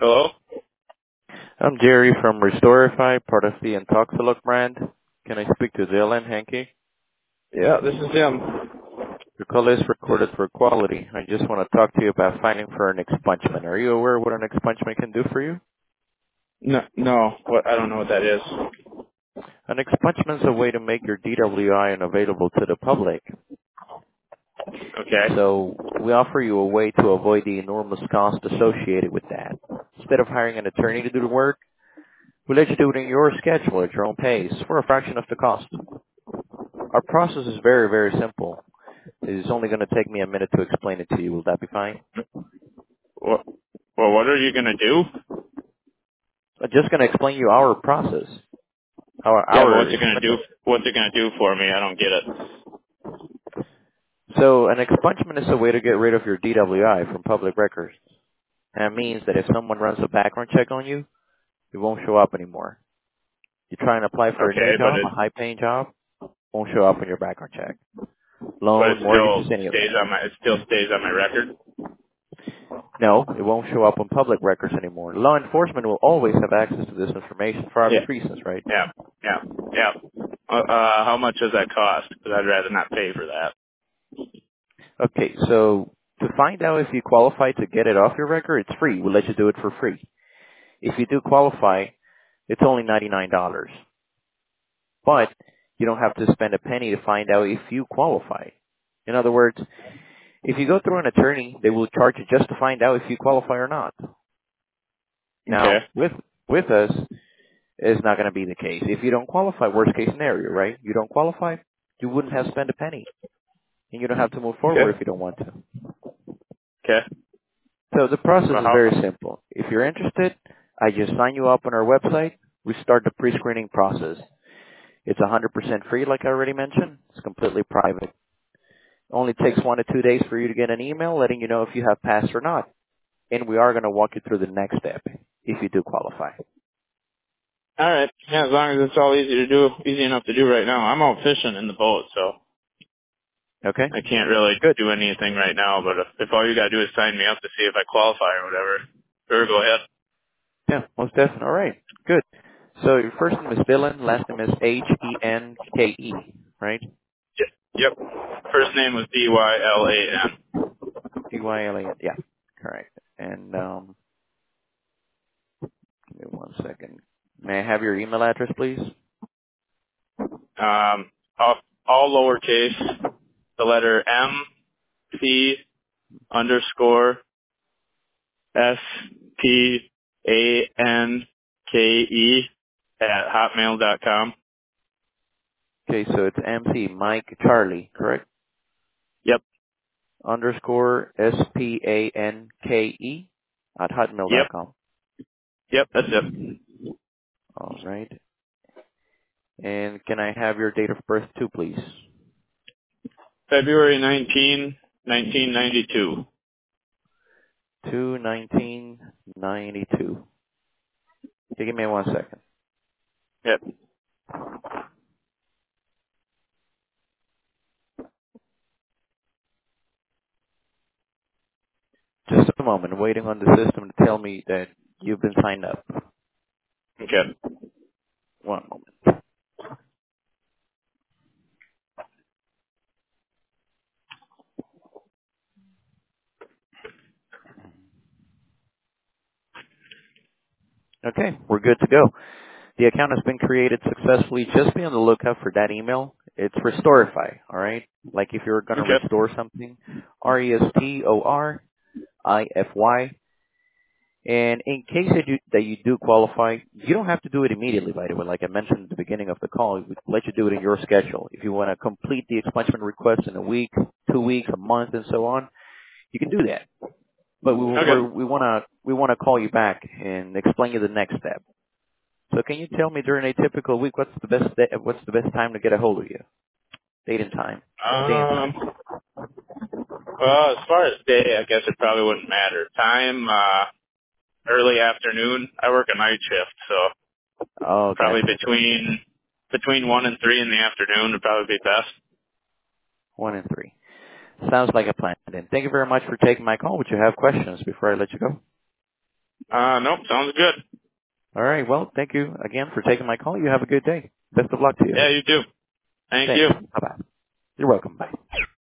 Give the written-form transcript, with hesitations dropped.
Hello? I'm Jerry from Restorify, part of the Intoxilog brand. Can I speak to Dylan Henke? Yeah, this is him. The call is recorded for quality. I just want to talk to you about filing for an expungement. Are you aware what an expungement can do for you? No, what? I don't know what that is. An expungement is a way to make your DWI unavailable to the public. Okay. So we offer you a way to avoid the enormous cost associated with that. Instead of hiring an attorney to do the work, we let you do it in your schedule at your own pace for a fraction of the cost. Our process is very, very simple. It's only going to take me a minute to explain it to you. Will that be fine? What? Well, what are you gonna do? I'm just going to explain you our process. Yeah, but Our what's it gonna do? What's it gonna do for me? I don't get it. So an expungement is a way to get rid of your DWI from public records. And it means that if someone runs a background check on you, it won't show up anymore. You try and apply for a new Okay, but job, a high-paying job, won't show up in your background check. it Loan, still mortgages, any of stays that. on my record. No, it won't show up on public records anymore. Law enforcement will always have access to this information for obvious Yeah, reasons, right? yeah, yeah, yeah. How much does that cost? Because I'd rather not pay for that. Okay, so to find out if you qualify to get it off your record, it's free. We'll let you do it for free. If you do qualify, it's only $99. But you don't have to spend a penny to find out if you qualify. In other words, if you go through an attorney, they will charge you just to find out if you qualify or not. Okay. Now, with us, it's not going to be the case. If you don't qualify, worst case scenario, right? You don't qualify, you wouldn't have spent a penny, and you don't have to move forward Okay. if you don't want to. Okay. So the process Well, is very simple. If you're interested, I just sign you up on our website. We start the pre-screening process. It's 100% free, like I already mentioned. It's completely private. Only takes 1 to 2 days for you to get an email letting you know if you have passed or not. And we are going to walk you through the next step if you do qualify. all right. Yeah, as long as it's all easy enough to do right now. I'm out fishing in the boat, so Okay? I can't really Good. do anything right now, but if all you gotta do is sign me up to see if I qualify or whatever, sure, go ahead. Yeah, most definitely. All right. Good. So your first name is Dylan, last name is Henke, right? Yep. First name was D-Y-L-A-N. D-Y-L-A-N. Yeah, correct. And give me 1 second. May I have your email address, please? All lowercase, the letter M, C, underscore, S, P, A, N, K, E, at hotmail.com. Okay, so it's MC, Mike, Charlie, correct? Yep. Underscore SPANKE at Yep. hotmail.com. Yep, that's it. All right. And can I have your date of birth too, please? February 1992. 2/19/92. Okay, give me 1 second. Yep. Just a moment. Waiting on the system to tell me that you've been signed up. Okay. 1 moment. Okay, we're good to go. The account has been created successfully. Just be on the lookout for that email. It's Restorify, all right? Like if you're going to Okay. restore something, RESTORIFY. And in case that you do qualify, you don't have to do it immediately, by the way. Like I mentioned at the beginning of the call, we let you do it in your schedule. If you want to complete the expungement request in a week, 2 weeks, a month, and so on, you can do that. But Okay. we want to call you back and explain you the next step. So can you tell me during a typical week what's the best time to get a hold of you? Date and time, day and time. Well, as far as day, I guess it probably wouldn't matter. Time, early afternoon. I work a night shift, so Oh, probably gotcha. between 1 and 3 in the afternoon would probably be best. 1 and 3. Sounds like a plan. Then thank you very much for taking my call. Would you have questions before I let you go? Nope, sounds good. All right. Well, thank you again for taking my call. You have a good day. Best of luck to you. Yeah, you too. Thank Thanks. you. Bye-bye. You're welcome. Bye.